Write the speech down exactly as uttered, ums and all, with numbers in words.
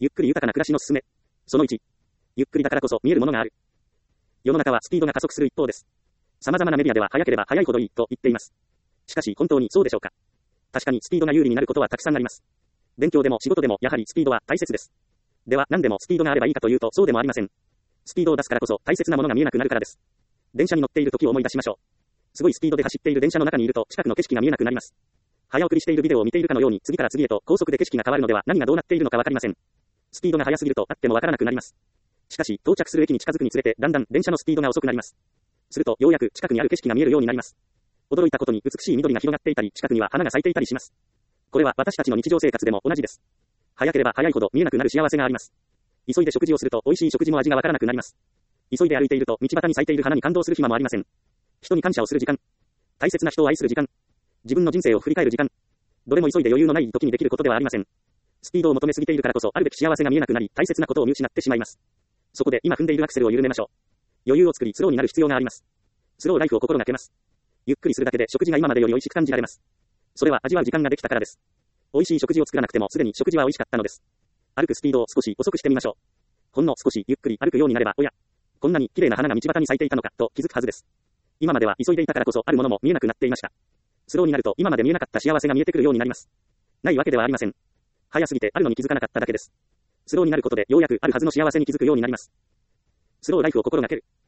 ゆっくり豊かな暮らしのすすめ。そのいち。ゆっくりだからこそ見えるものがある。世の中はスピードが加速する一方です。様々なメディアでは早ければ早いほどいいと言っています。しかし本当にそうでしょうか。確かにスピードが有利になることはたくさんあります。勉強でも仕事でもやはりスピードは大切です。では何でもスピードがあればいいかというとそうでもありません。スピードを出すからこそ大切なものが見えなくなるからです。電車に乗っている時を思い出しましょう。すごいスピードで走っている電車の中にいると近くの景色が見えなくなります。早送りしているビデオを見ているかのように次から次へと高速で景色が変わるのでは何がどうなっているのかわかりません。スピードが速すぎるとあってもわからなくなります。しかし到着する駅に近づくにつれてだんだん電車のスピードが遅くなります。するとようやく近くにある景色が見えるようになります。驚いたことに美しい緑が広がっていたり近くには花が咲いていたりします。これは私たちの日常生活でも同じです。早ければ早いほど見えなくなる幸せがあります。急いで食事をすると美味しい食事も味がわからなくなります。急いで歩いていると道端に咲いている花に感動する暇もありません。人に感謝をする時間、大切な人を愛する時間、自分の人生を振り返る時間、どれも急いで余裕のない時にできることではありません。スピードを求めすぎているからこそあるべき幸せが見えなくなり大切なことを見失ってしまいます。そこで今踏んでいるアクセルを緩めましょう。余裕を作りスローになる必要があります。スローライフを心がけます。ゆっくりするだけで食事が今までより美味しく感じられます。それは味わう時間ができたからです。美味しい食事を作らなくてもすでに食事は美味しかったのです。歩くスピードを少し遅くしてみましょう。ほんの少しゆっくり歩くようになれば、おや、こんなに綺麗な花が道端に咲いていたのかと気づくはずです。今までは急いでいたからこそあるものも見えなくなっていました。スローになると今まで見えなかった幸せが見えてくるようになります。ないわけではありません。早すぎてあるのに気づかなかっただけです。スローになることでようやくあるはずの幸せに気づくようになります。スローライフを心がける。